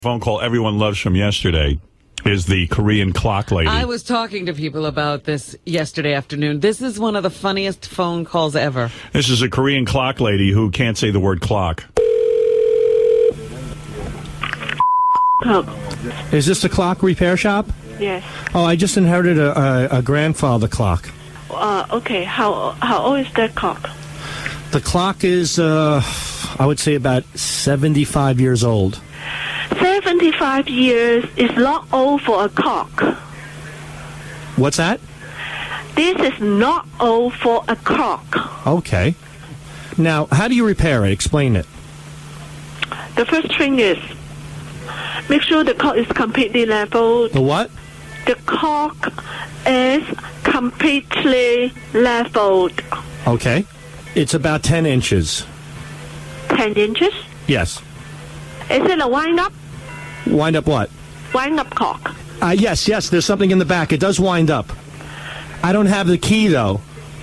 Phone call everyone loves from yesterday is the Korean clock lady. I was talking to people about this yesterday afternoon. This is one of the funniest phone calls ever. This is a Korean clock lady who can't say the word clock. Oh, Is this the clock repair shop? yes. Oh, I just inherited a grandfather clock. Okay. How old is that clock? The clock is, I would say, about 75 years old. 75 years is not old for a clock. What's that? This is not old for a clock. Okay. Now, how do you repair it? Explain it. The first thing is make sure the clock is completely leveled. The what? The clock is completely leveled. Okay. It's about 10 inches. 10 inches? Yes. Is it a wind-up? Wind up what? Wind-up clock. Yes, there's something in the back. It does wind up. I don't have the key, though.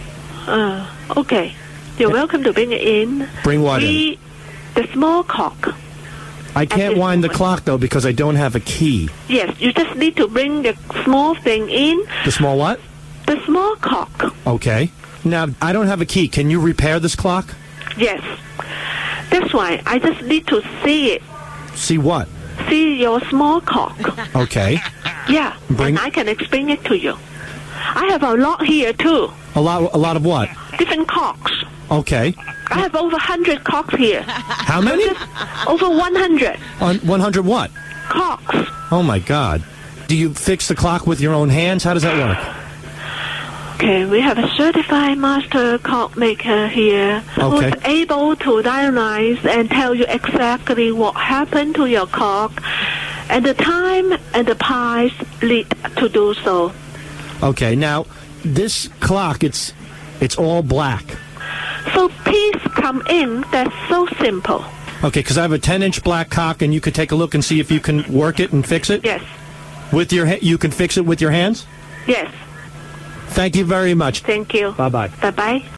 Okay. You're welcome to bring it in. Bring what in? The small clock. I can't this wind the moment. clock, though, because I don't have a key. Yes, you just need to bring the small thing in. The small what? The small clock. Okay. Now, I don't have a key. Can you repair this clock? Yes. That's why I just need to see it. See what? See your small clock. Okay. Yeah. Bring- And I can explain it to you. I have a lot here too. A lot of what? Different clocks. Okay. I have over 100 clocks here. How many? Over 100 On 100 what? clocks. Oh, my God. Do you fix the clock with your own hands? How does that work? Okay, we have a certified master clock maker here Okay. who's able to diagnose and tell you exactly what happened to your clock and the time and the price lead to do so. Okay. Now, this clock, it's all black. So please come in. That's so simple. Okay, because I have a 10-inch black clock, and you could take a look and see if you can work it and fix it? Yes. With your you can fix it with your hands? Yes. Thank you very much. Thank you. Bye-bye. Bye-bye.